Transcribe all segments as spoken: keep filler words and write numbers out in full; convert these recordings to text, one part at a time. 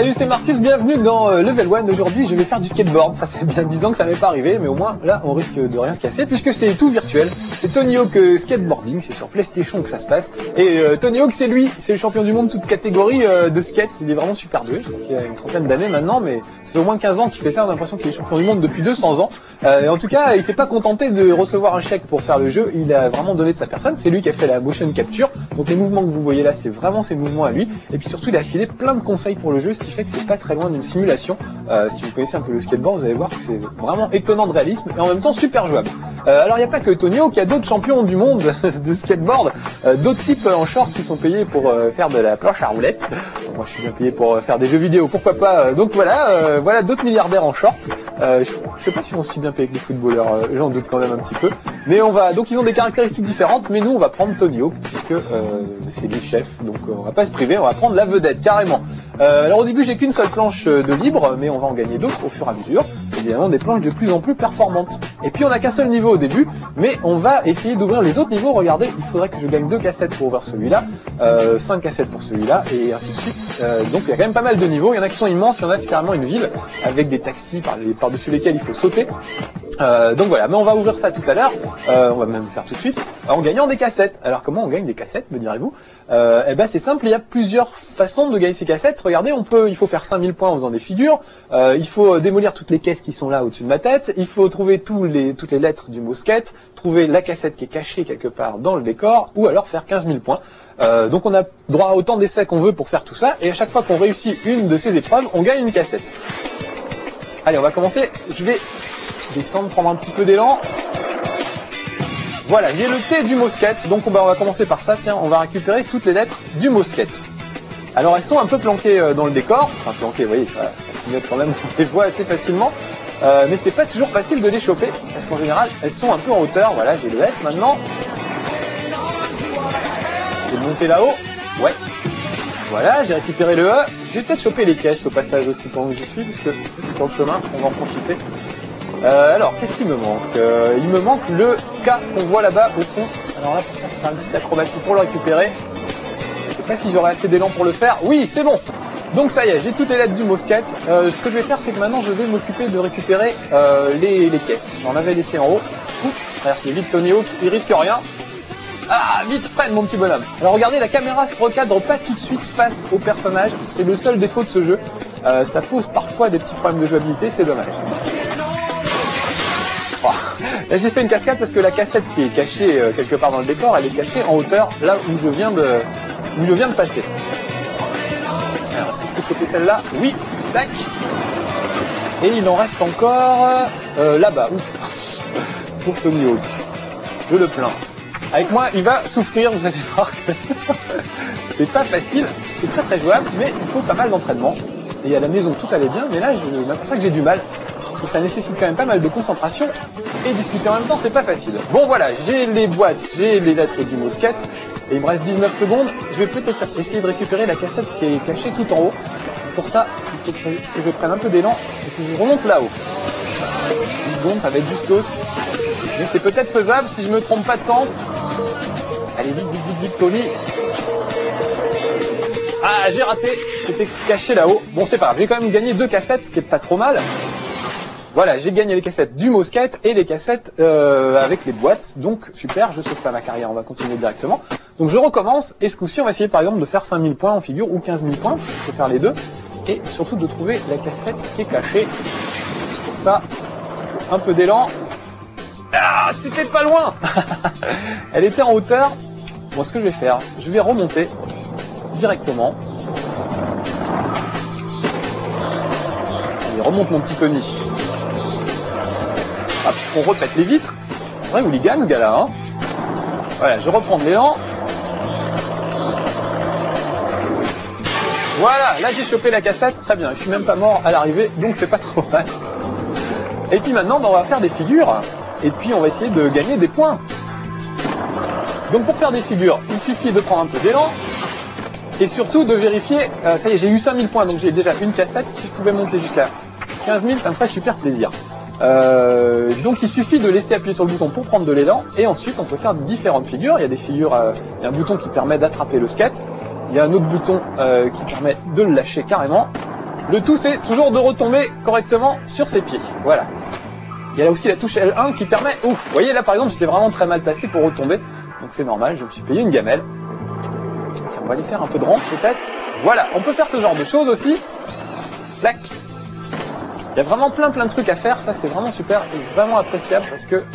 Salut, c'est Marcus, bienvenue dans euh, Level un. Aujourd'hui, je vais faire du skateboard. Ça fait bien dix ans que ça m'est pas arrivé, mais au moins, là, on risque de rien se casser, puisque c'est tout virtuel. C'est Tony Hawk euh, Skateboarding, c'est sur PlayStation que ça se passe. Et euh, Tony Hawk, c'est lui, c'est le champion du monde, toute catégorie euh, de skate. Il est vraiment super doué, je crois qu'il a une trentaine d'années maintenant, mais ça fait au moins quinze ans qu'il fait ça. On a l'impression qu'il est champion du monde depuis deux cents ans. Euh, et en tout cas, il s'est pas contenté de recevoir un chèque pour faire le jeu, il a vraiment donné de sa personne. C'est lui qui a fait la motion capture. Donc les mouvements que vous voyez là, c'est vraiment ses mouvements à lui. Et puis surtout, il a filé plein de conseils pour le jeu, ce qui fait que c'est pas très loin d'une simulation. Euh, si vous connaissez un peu le skateboard, vous allez voir que c'est vraiment étonnant de réalisme et en même temps super jouable. Euh, alors il n'y a pas que Tony Hawk, il y a d'autres champions du monde de skateboard, euh, d'autres types en short qui sont payés pour euh, faire de la planche à roulettes. Bon, moi je suis bien payé pour euh, faire des jeux vidéo, pourquoi pas. Donc voilà, euh, voilà d'autres milliardaires en short. Euh, je, je sais pas si on est si bien payé que les footballeurs, euh, j'en doute quand même un petit peu. Mais on va, donc ils ont des caractéristiques différentes, mais nous on va prendre Tony Hawk puisque euh, c'est lui chef, donc euh, on va pas se priver, on va prendre la vedette carrément. Euh, alors au début j'ai qu'une seule planche de libre, mais on va en gagner d'autres au fur et à mesure. Évidemment des planches de plus en plus performantes. Et puis on n'a qu'un seul niveau au début, mais on va essayer d'ouvrir les autres niveaux. Regardez, il faudrait que je gagne deux cassettes pour ouvrir celui-là, euh, cinq cassettes pour celui-là, et ainsi de suite. Euh, donc il y a quand même pas mal de niveaux. Il y en a qui sont immenses, il y en a c'est carrément une ville avec des taxis par les, par-dessus lesquels il faut sauter. Euh, donc voilà, mais on va ouvrir ça tout à l'heure. Euh, on va même le faire tout de suite en gagnant des cassettes. Alors comment on gagne des cassettes, me direz-vous? euh, Eh ben c'est simple, il y a plusieurs façons de gagner ces cassettes. Regardez, on peut, il faut faire cinq mille points en faisant des figures. Euh, il faut démolir toutes les caisses qui sont là au-dessus de ma tête. Il faut trouver tous les, toutes les lettres du mot skate, trouver la cassette qui est cachée quelque part dans le décor, ou alors faire quinze mille points. Euh, donc on a droit à autant d'essais qu'on veut pour faire tout ça, et à chaque fois qu'on réussit une de ces épreuves, on gagne une cassette. Allez, on va commencer. Je vais descendre, prendre un petit peu d'élan. Voilà, j'ai le T du mot skate, donc on va, on va commencer par ça. Tiens, on va récupérer toutes les lettres du mot skate. Alors elles sont un peu planquées dans le décor, enfin planquées, vous voyez, ça, ça clignote quand même, on les voit assez facilement, euh, mais c'est pas toujours facile de les choper, parce qu'en général, elles sont un peu en hauteur. Voilà, j'ai le S maintenant. Je vais monter là-haut, ouais. Voilà, j'ai récupéré le E. Je vais peut-être choper les caisses au passage aussi pendant que j'y suis, parce que sur le chemin, on va en profiter. Euh, alors, qu'est-ce qu'il me manque? euh, Il me manque le K qu'on voit là-bas au fond. Alors là, pour ça, il faut faire une petite acrobatie pour le récupérer. Je sais pas si j'aurai assez d'élan pour le faire. Oui, c'est bon. Donc ça y est, j'ai toutes les lettres du mot skate. Euh, ce que je vais faire, c'est que maintenant, je vais m'occuper de récupérer euh, les, les caisses. J'en avais laissé en haut. Ouf, traverse les vite Tony Hawk, il risque rien. Ah, vite, freine mon petit bonhomme. Alors regardez, la caméra se recadre pas tout de suite face au personnage. C'est le seul défaut de ce jeu. Euh, ça pose parfois des petits problèmes de jouabilité, c'est dommage. Oh. Là j'ai fait une cascade parce que la cassette qui est cachée euh, quelque part dans le décor, elle est cachée en hauteur, là où je viens de, où je viens de passer. Alors est-ce que je peux choper celle-là? Oui, tac. Et il en reste encore euh, là-bas, ouf, pour Tony Hawk. Je le plains. Avec moi, il va souffrir, vous allez voir que c'est pas facile, c'est très très jouable, mais il faut pas mal d'entraînement. Et à la maison, tout allait bien, mais là, je m'aperçois que j'ai du mal, parce que ça nécessite quand même pas mal de concentration, et discuter en même temps, c'est pas facile. Bon voilà, j'ai les boîtes, j'ai les lettres du mot skate, et il me reste dix-neuf secondes. Je vais peut-être essayer de récupérer la cassette qui est cachée tout en haut. Pour ça, il faut que je prenne un peu d'élan, et que je remonte là-haut. dix secondes, ça va être justos. Mais c'est peut-être faisable si je me trompe pas de sens. Allez, vite, vite, vite, vite, Tony. Ah, j'ai raté. C'était caché là-haut. Bon, c'est pas grave. J'ai quand même gagné deux cassettes, ce qui est pas trop mal. Voilà, j'ai gagné les cassettes du mot skate et les cassettes euh, avec les boîtes. Donc, super, je sauve pas ma carrière, on va continuer directement. Donc, je recommence. Et ce coup-ci, on va essayer par exemple de faire cinq mille points en figure ou quinze mille points, parce que je peux faire les deux. Et surtout de trouver la cassette qui est cachée. Pour ça, un peu d'élan. Ah, c'était pas loin. Elle était en hauteur. Bon, ce que je vais faire, je vais remonter directement. Allez, remonte mon petit Tony. Hop, on repète les vitres. C'est vrai hooligan ce gars-là, hein. Voilà, je reprends de l'élan. Voilà, là j'ai chopé la cassette, très bien. Je suis même pas mort à l'arrivée, donc c'est pas trop mal. Et puis maintenant, ben, on va faire des figures. Et puis on va essayer de gagner des points. Donc pour faire des figures, il suffit de prendre un peu d'élan. Et surtout de vérifier, euh, ça y est, j'ai eu cinq mille points, donc j'ai déjà une cassette. Si je pouvais monter jusqu'à quinze mille, ça me ferait super plaisir. Euh, donc il suffit de laisser appuyer sur le bouton pour prendre de l'élan. Et ensuite on peut faire différentes figures. Il y a des figures, euh, il y a un bouton qui permet d'attraper le skate. Il y a un autre bouton euh, qui permet de le lâcher carrément. Le tout, c'est toujours de retomber correctement sur ses pieds. Voilà. Il y a là aussi la touche L un qui permet... Ouf, vous voyez là par exemple, j'étais vraiment très mal placé pour retomber. Donc c'est normal, je me suis payé une gamelle. Tiens, on va aller faire un peu de rampe peut-être. Voilà, on peut faire ce genre de choses aussi. Clac. Il y a vraiment plein plein de trucs à faire, ça c'est vraiment super et vraiment appréciable parce que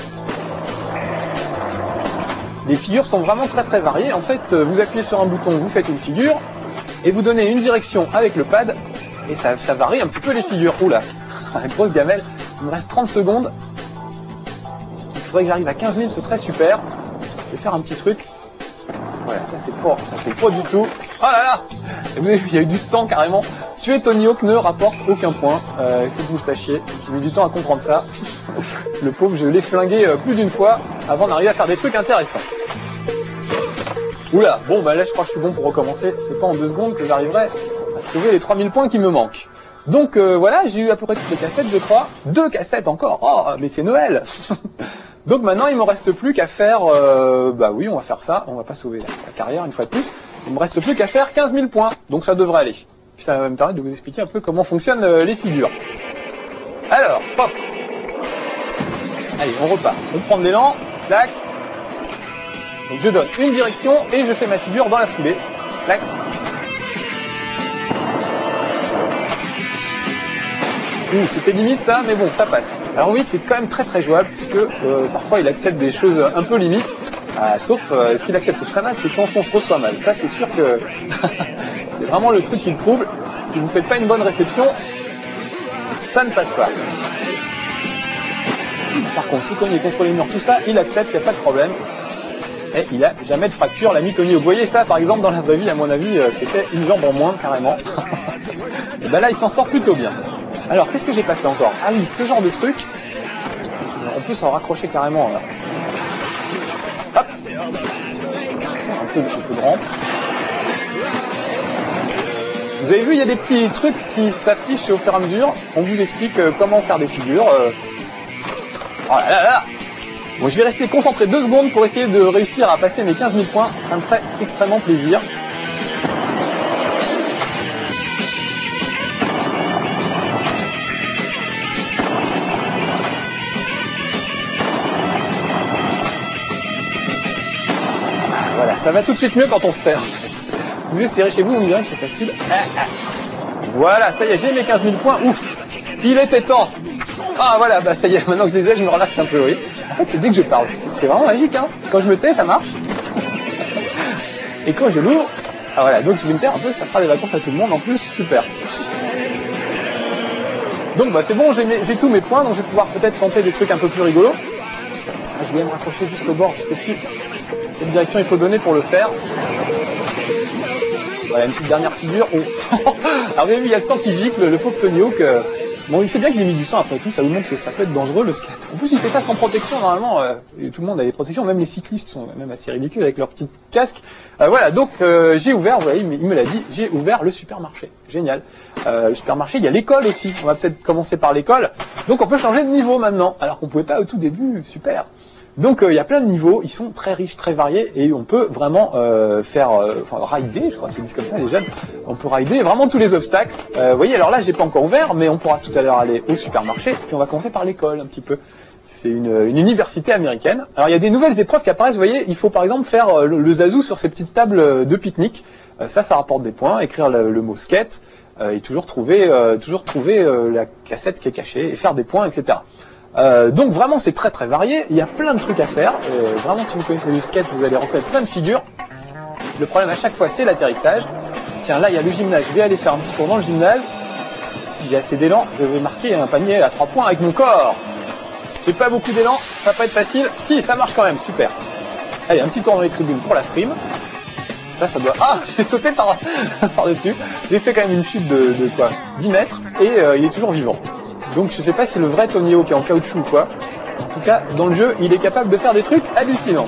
les figures sont vraiment très très variées. En fait, vous appuyez sur un bouton, vous faites une figure et vous donnez une direction avec le pad et ça, ça varie un petit peu les figures. Oula, grosse gamelle. Il me reste trente secondes. Il faudrait que j'arrive à quinze mille, ce serait super. Je vais faire un petit truc. Voilà, ça c'est pas, ça fait pas du tout. Oh là là, il y a eu du sang carrément. Tuer Tony Hawk ne rapporte aucun point. Euh, il faut que vous le sachiez. J'ai mis du temps à comprendre ça. Le pauvre, je l'ai flingué plus d'une fois avant d'arriver à faire des trucs intéressants. Oula, bon bah là je crois que je suis bon pour recommencer. C'est pas en deux secondes que j'arriverai à trouver les trois mille points qui me manquent. Donc euh, voilà, j'ai eu à peu près toutes les cassettes, je crois. Deux cassettes encore. Oh, mais c'est Noël. Donc maintenant, il me reste plus qu'à faire... Euh, bah oui, on va faire ça. On va pas sauver la, la carrière une fois de plus. Il me reste plus qu'à faire quinze mille points. Donc ça devrait aller. Puis ça va me permettre de vous expliquer un peu comment fonctionnent euh, les figures. Alors, pof. Allez, on repart. On prend de l'élan. Clac. Donc je donne une direction et je fais ma figure dans la foulée. Clac. Ouh, c'était limite ça, mais bon, ça passe. Alors oui, c'est quand même très très jouable, puisque euh, parfois il accepte des choses un peu limites, euh, sauf euh, ce qu'il accepte très mal, c'est quand on se reçoit mal. Ça, c'est sûr que c'est vraiment le truc qui le trouble. Si vous ne faites pas une bonne réception, ça ne passe pas. Par contre, si comme il est contre les murs, tout ça, il accepte, il n'y a pas de problème. Et il a jamais de fracture, l'ami Tony. Vous voyez ça, par exemple, dans la vraie vie, à mon avis, euh, c'était une jambe en moins, carrément. Et ben là, il s'en sort plutôt bien. Alors, qu'est-ce que j'ai pas fait encore? Ah oui, ce genre de truc, on peut s'en raccrocher carrément. Là. Hop, un peu, un peu de rampe. Vous avez vu, il y a des petits trucs qui s'affichent au fur et à mesure. On vous explique euh, comment faire des figures. Euh... Oh là là là. Bon, je vais rester concentré deux secondes pour essayer de réussir à passer mes quinze mille points. Ça me ferait extrêmement plaisir. Voilà, ça va tout de suite mieux quand on se perd en fait. Vous essayerez chez vous, vous me direz que c'est facile. Ah, ah. Voilà, ça y est, j'ai mes quinze mille points. Ouf, il était temps. Ah voilà, bah ça y est, maintenant que je les ai, je me relâche un peu, oui. En fait, c'est dès que je parle. C'est vraiment magique, hein. Quand je me tais, ça marche. Et quand je l'ouvre, ah voilà, donc je vais me taire un peu, ça fera des vacances à tout le monde en plus, super. Donc bah c'est bon, j'ai tous mes points, donc je vais pouvoir peut-être tenter des trucs un peu plus rigolos. Ah, je vais me raccrocher juste au bord, je sais plus quelle direction il faut donner pour le faire. Voilà, une petite dernière figure. Oh. Alors vous avez vu, il y a le sang qui gicle, le pauvre Tony Hawk. Euh... Bon, il sait bien qu'ils aient mis du sang après tout, ça vous montre que ça peut être dangereux le skate. En plus, il fait ça sans protection, normalement, euh, et tout le monde a des protections, même les cyclistes sont même assez ridicules avec leurs petits casques. Euh, voilà, donc euh, j'ai ouvert, vous voyez, il me l'a dit, j'ai ouvert le supermarché. Génial. Euh, le supermarché, il y a l'école aussi. On va peut-être commencer par l'école. Donc on peut changer de niveau maintenant, alors qu'on pouvait pas au tout début, super. Donc euh, il y a plein de niveaux, ils sont très riches, très variés, et on peut vraiment euh, faire, euh, enfin rider, je crois qu'ils disent comme ça les jeunes, on peut rider vraiment tous les obstacles. Euh, vous voyez, alors là j'ai pas encore ouvert, mais on pourra tout à l'heure aller au supermarché, puis on va commencer par l'école un petit peu. C'est une, une université américaine. Alors il y a des nouvelles épreuves qui apparaissent, vous voyez, il faut par exemple faire euh, le, le zazou sur ces petites tables de pique-nique. Euh, ça, ça rapporte des points, écrire le, le mot skate, euh, et toujours trouver, euh, toujours trouver euh, la cassette qui est cachée, et faire des points, et cetera. Euh, donc vraiment c'est très très varié, il y a plein de trucs à faire, euh, vraiment si vous connaissez du skate vous allez reconnaître plein de figures. Le problème à chaque fois c'est l'atterrissage. Tiens là il y a le gymnase, je vais aller faire un petit tour dans le gymnase. Si j'ai assez d'élan, je vais marquer un panier à trois points avec mon corps. J'ai pas beaucoup d'élan, ça va pas être facile. Si, ça marche quand même, super. Allez, un petit tour dans les tribunes pour la frime. Ça, ça doit... Ah, j'ai sauté par, par dessus. J'ai fait quand même une chute de, de quoi dix mètres et euh, il est toujours vivant. Donc je sais pas si le vrai Tony Hawk est en caoutchouc ou quoi. En tout cas, dans le jeu, il est capable de faire des trucs hallucinants.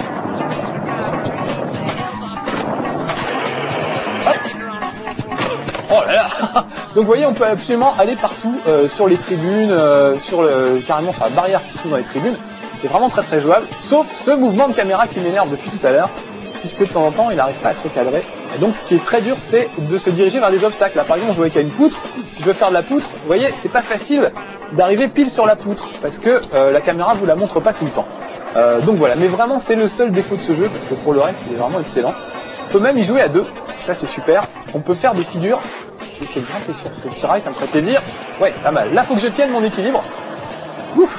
Hop. Oh là là. Donc vous voyez, on peut absolument aller partout euh, sur les tribunes, euh, sur le, carrément sur la barrière qui se trouve dans les tribunes. C'est vraiment très très jouable, sauf ce mouvement de caméra qui m'énerve depuis tout à l'heure, puisque de temps en temps, il n'arrive pas à se recadrer. Et donc ce qui est très dur, c'est de se diriger vers des obstacles. Là par exemple, je vois qu'il y a une poutre. Si je veux faire de la poutre, vous voyez, c'est pas facile d'arriver pile sur la poutre parce que euh, la caméra vous la montre pas tout le temps. Euh, donc voilà, mais vraiment c'est le seul défaut de ce jeu parce que pour le reste, il est vraiment excellent. On peut même y jouer à deux, ça c'est super. On peut faire des figures. Je vais essayer de grimper sur ce petit rail, ça me ferait plaisir. Ouais, pas mal. Là, faut que je tienne mon équilibre. Ouf.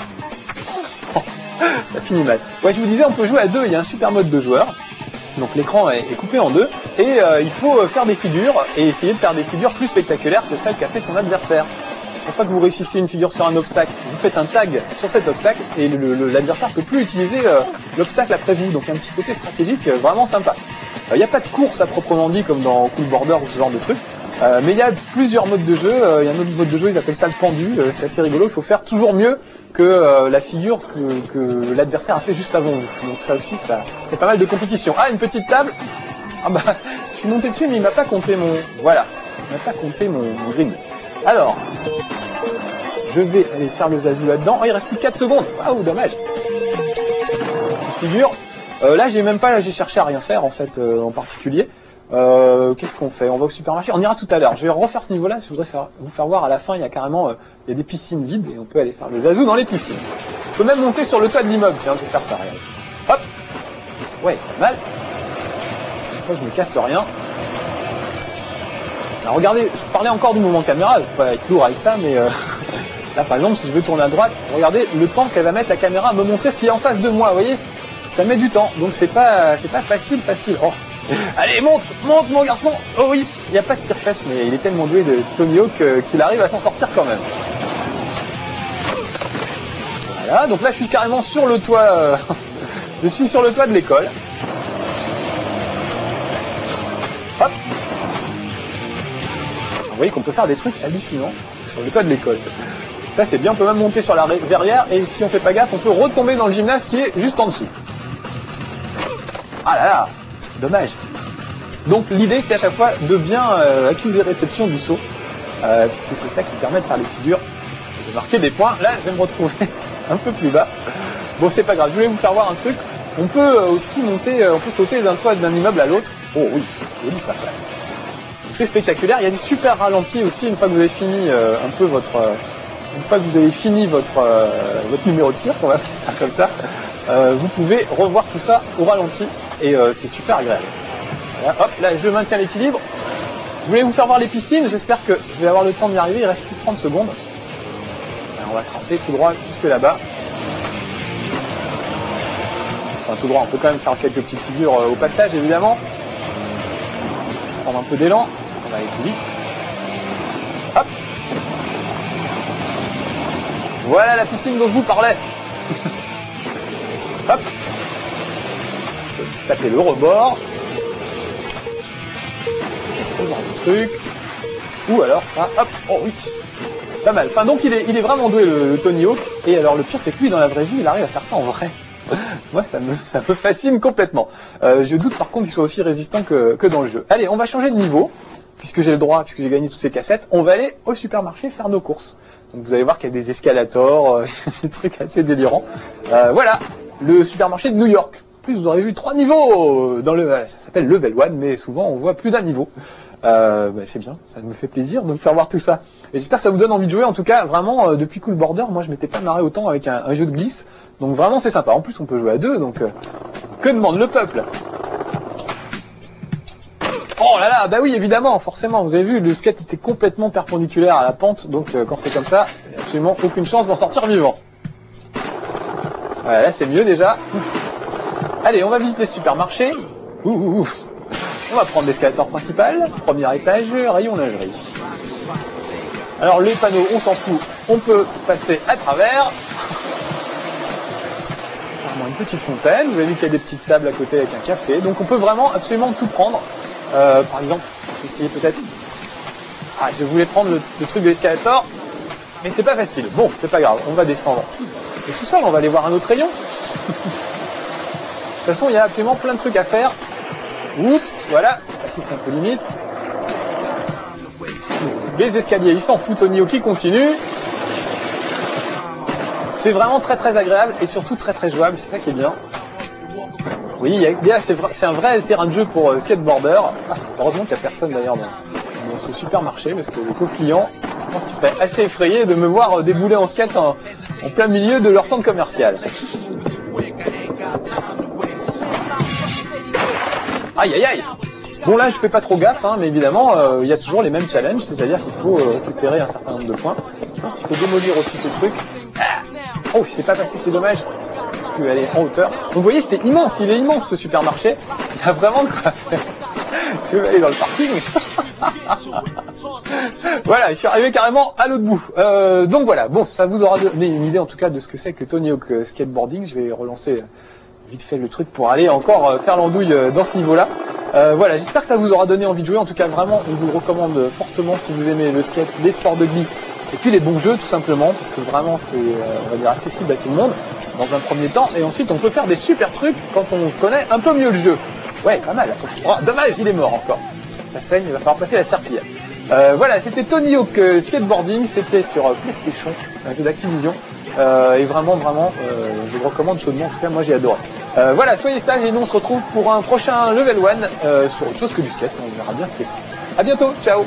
Ça finit mal. Ouais, je vous disais, on peut jouer à deux. Il y a un super mode de joueur. Donc l'écran est, est coupé en deux. Et euh, il faut faire des figures et essayer de faire des figures plus spectaculaires que celles qu'a fait son adversaire. Une fois que vous réussissez une figure sur un obstacle, vous faites un tag sur cet obstacle et l'adversaire ne peut plus utiliser euh, l'obstacle après vous. Donc il y a un petit côté stratégique euh, vraiment sympa. Il n'y a pas de course à proprement dit comme dans Cool Border ou ce genre de truc. Euh, mais il y a plusieurs modes de jeu. Euh, il y a un autre mode de jeu, ils appellent ça le pendu. Euh, c'est assez rigolo. Il faut faire toujours mieux que euh, la figure que, que l'adversaire a fait juste avant vous. Donc ça aussi, ça fait pas mal de compétition. Ah, une petite table. Ah bah, je suis monté dessus, mais il m'a pas compté mon. Voilà, il m'a pas compté mon, mon grid. Alors, je vais aller faire le zazou là-dedans. Oh, il reste plus que quatre secondes. Ah, dommage. Figure. Euh, là, j'ai même pas, j'ai cherché à rien faire en fait euh, en particulier. Euh, Qu'est-ce qu'on fait? On va au supermarché. On ira tout à l'heure. Je vais refaire ce niveau-là. Je voudrais faire, vous faire voir à la fin. Il y a carrément, euh, il y a des piscines vides et on peut aller faire le zazou dans les piscines. On peut même monter sur le toit de l'immeuble. Tiens, je vais faire ça. Regarde. Hop. Ouais, pas mal. Une fois, je me casse rien. Alors, regardez, je parlais encore du mouvement caméra. Je vais pas être lourd avec ça, mais euh, là, par exemple, si je veux tourner à droite, regardez le temps qu'elle va mettre la caméra à me montrer ce qui est en face de moi. Vous voyez, ça met du temps. Donc c'est pas, c'est pas facile, facile. Oh. Allez, monte, monte mon garçon. Oh oui, il n'y a pas de tire-fesse, mais il est tellement doué de Tony Hawk euh, qu'il arrive à s'en sortir quand même. Voilà, donc là je suis carrément sur le toit. Euh, je suis sur le toit de l'école. Hop. Vous voyez qu'on peut faire des trucs hallucinants sur le toit de l'école. Ça c'est bien, on peut même monter sur la verrière et si on fait pas gaffe, on peut retomber dans le gymnase qui est juste en dessous. Ah là là. Dommage. Donc l'idée c'est à chaque fois de bien euh, accuser réception du saut, euh, puisque c'est ça qui permet de faire les figures, de marquer des points. Là je vais me retrouver un peu plus bas. Bon c'est pas grave, je voulais vous faire voir un truc. On peut euh, aussi monter, euh, on peut sauter d'un toit d'un immeuble à l'autre. Oh oui, joli ça. C'est spectaculaire. Il y a des super ralentis aussi une fois que vous avez fini euh, un peu votre, euh, une fois que vous avez fini votre euh, votre numéro de cirque, on va faire ça comme ça. Euh, vous pouvez revoir tout ça au ralenti et euh, c'est super agréable. Voilà, hop, là je maintiens l'équilibre. Je voulais vous faire voir les piscines, j'espère que je vais avoir le temps d'y arriver, il reste plus de trente secondes. Alors, on va tracer tout droit jusque là-bas. Enfin tout droit, on peut quand même faire quelques petites figures euh, au passage évidemment. Prendre un peu d'élan, on va aller plus vite. Hop. Voilà la piscine dont je vous parlais. Hop. Je vais taper le rebord. Ce genre de truc. Ou alors ça, hop, oh oui. Pas mal. Enfin donc il est, il est vraiment doué le, le Tony Hawk. Et alors le pire c'est que lui dans la vraie vie il arrive à faire ça en vrai. Moi ça me, ça me fascine complètement. Euh, je doute par contre qu'il soit aussi résistant que, que dans le jeu. Allez, on va changer de niveau. Puisque j'ai le droit, puisque j'ai gagné toutes ces cassettes, on va aller au supermarché faire nos courses. Donc vous allez voir qu'il y a des escalators, euh, des trucs assez délirants. Euh, voilà, le supermarché de New York. En plus vous aurez vu trois niveaux dans le, ça s'appelle Level un, mais souvent on voit plus d'un niveau. Euh, bah, c'est bien, ça me fait plaisir de vous faire voir tout ça. Et j'espère que ça vous donne envie de jouer. En tout cas, vraiment, euh, depuis Cool Border, moi je m'étais pas marré autant avec un, un jeu de glisse. Donc vraiment c'est sympa. En plus on peut jouer à deux, donc euh, que demande le peuple? Oh là là, bah oui évidemment, forcément, vous avez vu, le skate était complètement perpendiculaire à la pente, donc euh, quand c'est comme ça, il n'y a absolument aucune chance d'en sortir vivant. Voilà, là c'est mieux déjà. Ouf. Allez, on va visiter ce supermarché. Ouh, ouh, ouh. On va prendre l'escalator principal, premier étage, rayon lingerie. Alors les panneaux, on s'en fout, on peut passer à travers. Une petite fontaine, vous avez vu qu'il y a des petites tables à côté avec un café, donc on peut vraiment absolument tout prendre. Euh, par exemple, essayer peut-être. Ah, je voulais prendre le, le truc de l'escalator, mais c'est pas facile. Bon, c'est pas grave, on va descendre. Le sous-sol, on va aller voir un autre rayon. De toute façon, il y a absolument plein de trucs à faire. Oups, voilà, c'est passé, c'est un peu limite. Les escaliers, ils s'en foutent, Tony Hawk qui continue. C'est vraiment très très agréable et surtout très très jouable, c'est ça qui est bien. Oui, bien, c'est c'est un vrai terrain de jeu pour euh, skateboarder. Ah, heureusement qu'il n'y a personne d'ailleurs dans, dans ce supermarché, parce que les co-clients, je pense qu'ils seraient assez effrayés de me voir euh, débouler en skate en, en plein milieu de leur centre commercial. Aïe aïe aïe. Bon là je fais pas trop gaffe, hein, mais évidemment euh, il y a toujours les mêmes challenges, c'est-à-dire qu'il faut euh, récupérer un certain nombre de points. Je pense qu'il faut démolir aussi ces trucs. Ah oh, je sais pas passer, c'est dommage. Je vais aller en hauteur. Donc vous voyez, c'est immense, il est immense ce supermarché. Il y a vraiment de quoi faire. Je vais aller dans le parking. Voilà, je suis arrivé carrément à l'autre bout. Euh, donc voilà, bon, ça vous aura donné une idée en tout cas de ce que c'est que Tony Hawk Skateboarding. Je vais relancer vite fait le truc pour aller encore euh, faire l'andouille euh, dans ce niveau-là. Euh, voilà, j'espère que ça vous aura donné envie de jouer. En tout cas, vraiment, on vous le recommande fortement si vous aimez le skate, les sports de glisse et puis les bons jeux tout simplement, parce que vraiment c'est, euh, on va dire, accessible à tout le monde dans un premier temps. Et ensuite, on peut faire des super trucs quand on connaît un peu mieux le jeu. Ouais, pas mal. Oh, dommage, il est mort encore. Ça saigne, il va falloir passer la serpillière. Euh, voilà, c'était Tony Hawk euh, Skateboarding, c'était sur euh, PlayStation, c'est un jeu d'Activision. Euh, et vraiment, vraiment, euh, je vous le recommande chaudement. En tout cas, moi j'ai adoré. Euh, voilà, soyez sages et nous on se retrouve pour un prochain Level un euh, sur autre chose que du skate. On verra bien ce que c'est. À bientôt, ciao.